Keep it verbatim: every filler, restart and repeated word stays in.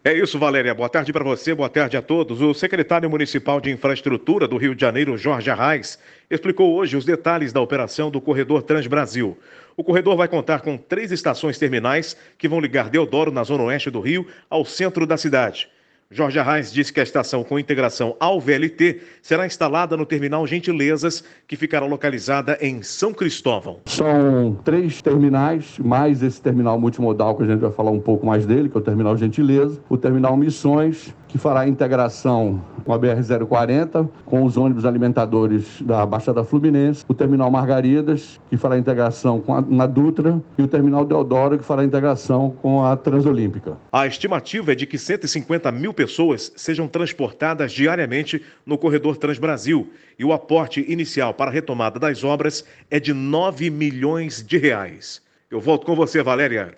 É isso, Valéria. Boa tarde para você, boa tarde a todos. O secretário municipal de Infraestrutura do Rio de Janeiro, Jorge Arraes, explicou hoje os detalhes da operação do Corredor Transbrasil. O corredor vai contar com três estações terminais que vão ligar Deodoro, na zona oeste do Rio, ao centro da cidade. Jorge Arraes disse que a estação com integração ao V L T será instalada no terminal Gentilezas, que ficará localizada em São Cristóvão. São três terminais, mais esse terminal multimodal que a gente vai falar um pouco mais dele, que é o terminal Gentileza, o terminal Missões, que fará a integração com a B R zero quarenta, com os ônibus alimentadores da Baixada Fluminense, o terminal Margaridas, que fará a integração com a, na Dutra, e o terminal Deodoro, que fará a integração com a Transolímpica. A estimativa é de que cento e cinquenta mil pessoas sejam transportadas diariamente no corredor Transbrasil, e o aporte inicial para a retomada das obras é de nove milhões de reais. Eu volto com você, Valéria.